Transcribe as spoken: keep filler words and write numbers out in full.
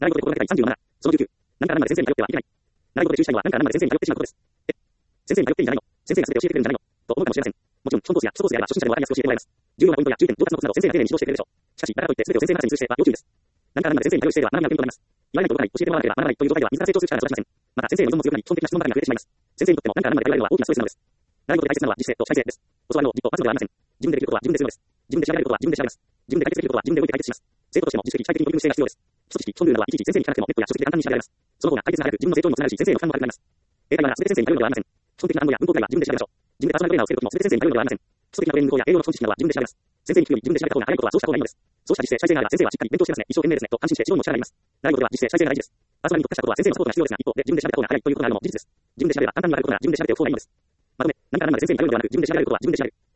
習い事で心がけたいさんじゅうなな。そのじゅうきゅう。何から何まで先生に通ってはいけない。習い事で注意したいのは何から何まで先生に通ってしまうことです。え、先生に通っていいんじゃないの？先生が全て教えてくれるんじゃないの？と思うかもしれません。もちろん、基本コースや基礎コースであれば初心者でもわかりやすく教えてもらえます。重要なポイントや重点、上達のコツなど先生が丁寧に指導してくれるでしょう。しかし、だからといって全てを先生任せにする姿勢は要注意です。何から何まで先生に頼る姿勢は学びの原因となります。言われないと動かない、教えてもらわなければ学ばないという状態では自ら成長する力が育ちません。また、先生への依存も強くなり、基本的な質問ばかりが増えてしまいます。先生にとっても何から何まで頼られるのは大きなストレスなのです。習い事で大切なのは実践と主体性です。教わるのをじっと待つのではありません。自分でできることは自分でするのです。自分で調べられることは自分で調べます。自分で解決できることは自分で動いて解決します。生徒としても自主的、主体的に取り組む姿勢が必要です。基礎知識、基礎ルールなどはいちいち先生に聞かなくてもネットや書籍で簡単に調べられます。その方が解決が早く自分の成長にもつながるし、先生への負担も軽くなります。英会話なら全て先生に頼るのではありません。基本的な単語や文法題は自分で調べましょう。自分でパーソナルトレーナーをつけるときも全て先生に頼るのではありません。基礎的なトレーニング法や英語の基礎知識などは自分で調べます。先生に聞くより自分で調べた方が早いことはそうした方がいいのです。そうした実践、再生があれば先生はしっかり勉強してますね。一生懸命ですね。と安心して指導にも力があります。習い事では実践、再生が大事です。パーソナルに特化したことは先生のサポートが必要ですが、一方で自分で調べた方が早いということがあるのも事実です。自分で調べれば簡単にわかることなら自分で調べておく方がいいのです。まとめ、何から何まで先生に頼るのではなく、自分で調べられることは自分で調べる。